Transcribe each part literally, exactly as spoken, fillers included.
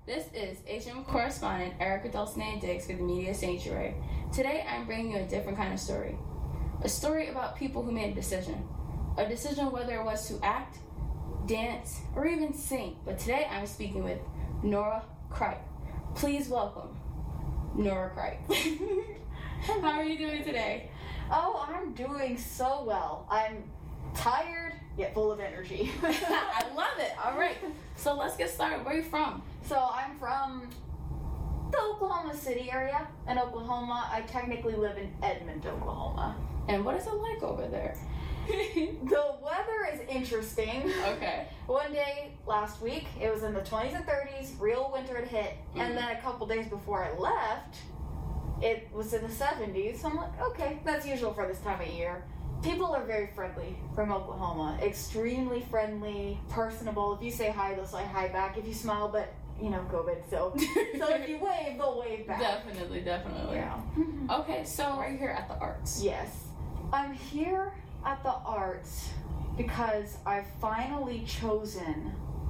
This is H M correspondent Erica Dulcinea Diggs for the Media Sanctuary. Today I'm bringing you a different kind of story. A story about people who made a decision. A decision whether it was to act, dance, or even sing. But today I'm speaking with Nora Kripe. Please welcome Nora Kripe. How are you doing today? Oh, I'm doing so well. I'm tired, yet full of energy. I love it. All right. So let's get started. Where are you from? So I'm from the Oklahoma City area in Oklahoma. I technically live in Edmond, Oklahoma. And what is it like over there? The weather is interesting. Okay. One day last week, it was in the twenties and thirties, real winter had hit, mm-hmm. and then a couple days before I left, it was in the seventies. So I'm like, okay, that's usual for this time of year. People are very friendly from Oklahoma. Extremely friendly, personable. If you say hi, they'll say hi back. If you smile, but, you know, COVID, so so if you wave, they'll wave back. Definitely, definitely. Yeah. Okay, so right here at the Arts. Yes. I'm here at the Arts because I've finally chosen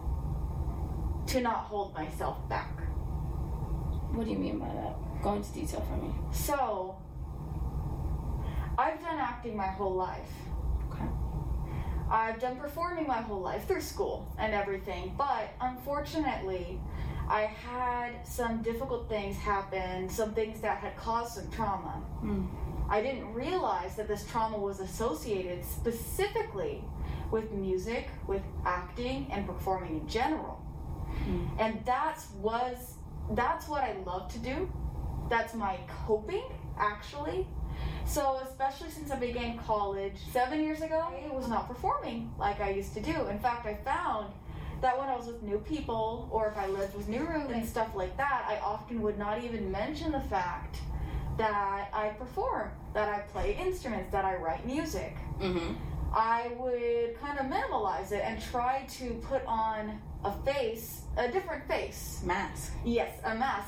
to not hold myself back. What do you mean by that? Go into detail for me. So, I've done acting my whole life. Okay. I've done performing my whole life through school and everything, but unfortunately, I had some difficult things happen, some things that had caused some trauma. Mm. I didn't realize that this trauma was associated specifically with music, with acting, and performing in general. Mm. And that's was that's what I love to do. That's my coping, actually. So especially since I began college seven years ago, I was not performing like I used to do. In fact, I found that when I was with new people, or if I lived with new roommates and stuff like that, I often would not even mention the fact that I perform, that I play instruments, that I write music. Mm-hmm. I would kind of minimalize it and try to put on a face, a different face. Mask. Yes, a mask.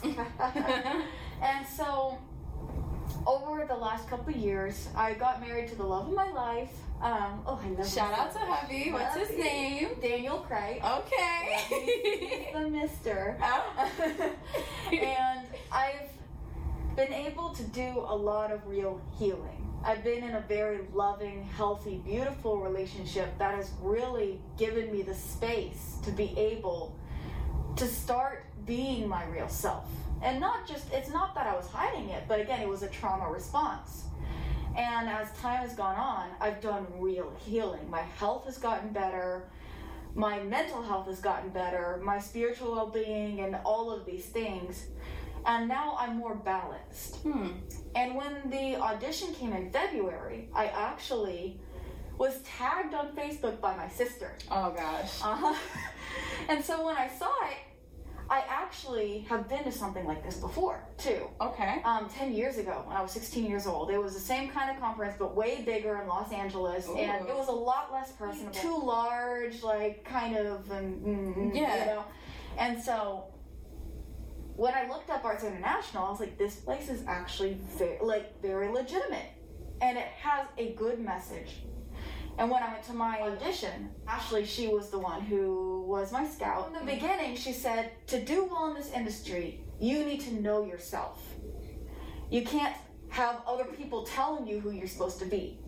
And so, over the last couple of years, I got married to the love of my life. Um, oh, I love Shout out to hubby. What's his name? Daniel Kripe. Okay. He's the mister. Oh. And I've been able to do a lot of real healing. I've been in a very loving, healthy, beautiful relationship that has really given me the space to be able to start being my real self. And not just, it's not that I was hiding it, but again, it was a trauma response. And as time has gone on, I've done real healing. My health has gotten better. My mental health has gotten better. My spiritual well-being and all of these things. And now I'm more balanced. Hmm. And when the audition came in February, I actually was tagged on Facebook by my sister. Oh, gosh. Uh-huh. And so when I saw it, I actually have been to something like this before, too. Okay. Um, ten years ago, when I was sixteen years old. It was the same kind of conference, but way bigger in Los Angeles. Ooh. And it was a lot less personable. Too large, like, kind of, um, mm, yeah. you know. And so, when I looked up Arts International, I was like, this place is actually very, like, very legitimate. And it has a good message. And when I went to my audition, Ashley, she was the one who was my scout. In the beginning, she said, to do well in this industry, you need to know yourself. You can't have other people telling you who you're supposed to be.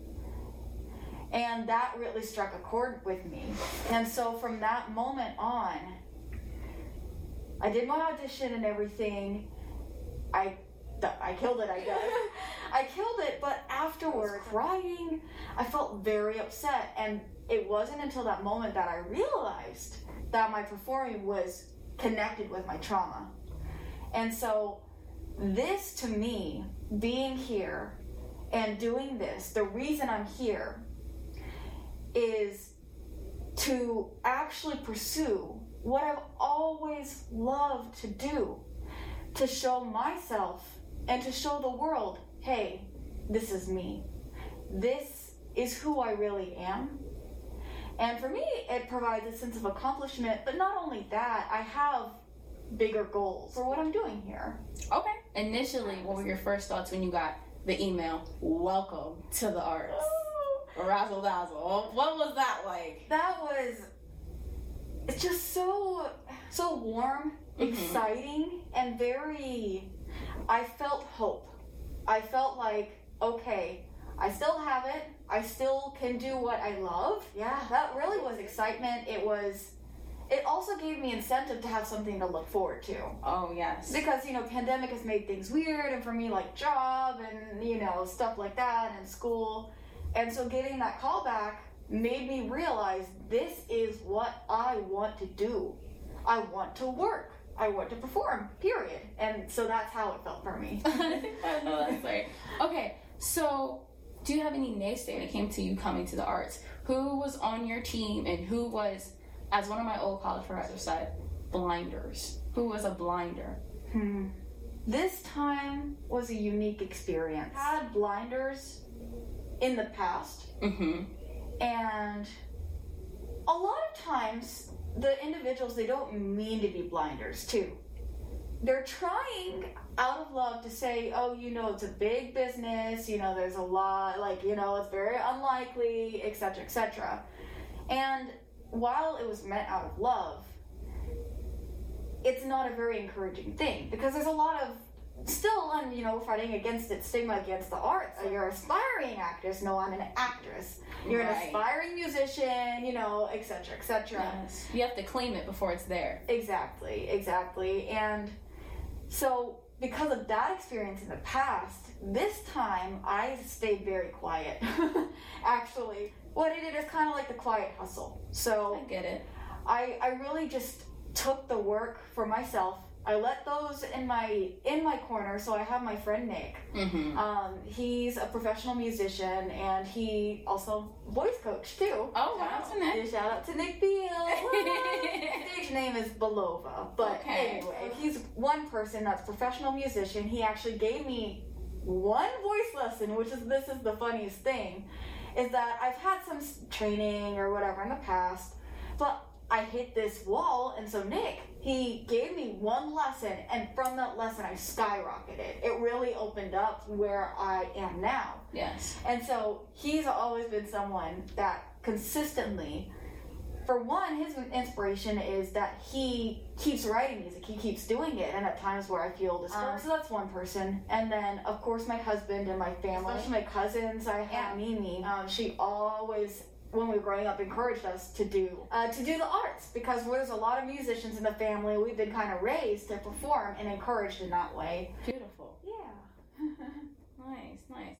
And that really struck a chord with me. And so from that moment on, I did my audition and everything. I I killed it, I guess. I killed it, but afterward, crying, I felt very upset. And it wasn't until that moment that I realized that my performing was connected with my trauma. And so this, to me, being here and doing this, the reason I'm here is to actually pursue what I've always loved to do, to show myself and to show the world, hey, this is me. This is who I really am. And for me, it provides a sense of accomplishment, but not only that, I have bigger goals for what I'm doing here. Okay. Initially, what were your first thoughts when you got the email, welcome to the Arts? Razzle dazzle. What was that like? That was, it's just so, so warm exciting and very, I felt hope. I felt like, okay, I still have it. I still can do what I love. Yeah, that really was excitement. It was, it also gave me incentive to have something to look forward to. Oh, yes. Because, you know, pandemic has made things weird, and for me, like, job and, you know, stuff like that, and school. And so getting that call back made me realize this is what I want to do. I want to work. I want to perform, period. And so that's how it felt for me. I know, that's right. Okay, so do you have any naysayers when it came to you coming to the arts? Who was on your team and who was, as one of my old college professors said, blinders? Who was a blinder? Hmm. This time was a unique experience. I had blinders in the past. Mm-hmm. And a lot of times, the individuals, they don't mean to be blinders, too. They're trying, out of love, to say, oh, you know, it's a big business, you know, there's a lot, like, you know, it's very unlikely, et cetera, et cetera. And while it was meant out of love, it's not a very encouraging thing, because there's a lot of, still, um, you know, fighting against it, stigma against the arts. You're an aspiring actress. No, I'm an actress. You're right. An aspiring musician, you know, et cetera, et cetera. Yes. You have to claim it before it's there. Exactly, exactly. And so, because of that experience in the past, this time I stayed very quiet. Actually, what I did is kind of like the quiet hustle. So I get it. I I really just took the work for myself. I let those in my in my corner, so I have my friend Nick. Mm-hmm. Um, he's a professional musician, and he also voice coach too. Oh, wow. Shout out to Nick. Shout out to Nick Beal. Stage name is Belova, but okay. Anyway, he's one person that's a professional musician. He actually gave me one voice lesson, which is this is the funniest thing, is that I've had some training or whatever in the past, but I hit this wall, and so Nick, he gave me one lesson, and from that lesson, I skyrocketed. It really opened up where I am now. Yes. And so he's always been someone that consistently, for one, his inspiration is that he keeps writing music, he keeps doing it, and at times where I feel discouraged. Um, so that's one person. And then, of course, my husband and my family, especially my cousins. I have Mimi. Um, she always, when we were growing up, encouraged us to do uh, to do the arts, because there's a lot of musicians in the family. We've been kind of raised to perform and encouraged in that way. Beautiful. Yeah. Nice, nice.